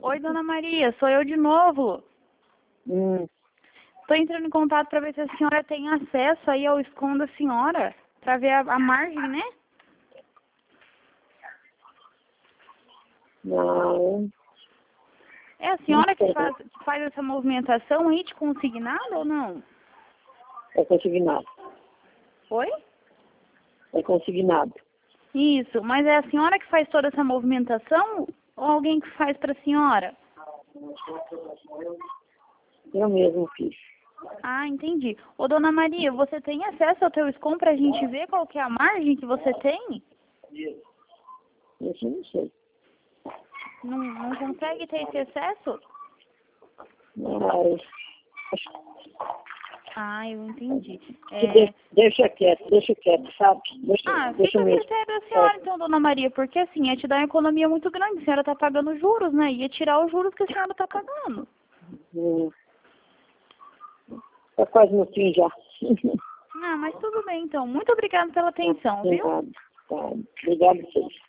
Oi, dona Maria, sou eu de novo. Hum, Estou entrando em contato para ver se a senhora tem acesso aí ao Escom da senhora, para ver a margem, né? não, É a não senhora sei. que faz essa movimentação aí de consignado ou não? É consignado. Oi? É consignado. Isso, mas é a senhora que faz toda essa movimentação ou alguém que faz para a senhora? Eu mesmo fiz. Ah, entendi. Ô, dona Maria, você tem acesso ao teu Escom para a gente ver qual que é a margem que você tem? Isso eu não sei. Não consegue ter esse acesso? Mas Ah, eu entendi. deixa quieto, sabe? Ah, Deixa fica a mesmo. critério da senhora, então, dona Maria, porque assim, ia te dar uma economia muito grande. A senhora está pagando juros, né? Ia tirar os juros que a senhora está pagando. Hum, tá quase no fim já. Ah, mas tudo bem, então. Muito obrigada pela atenção, viu? Tá. Obrigado, vocês.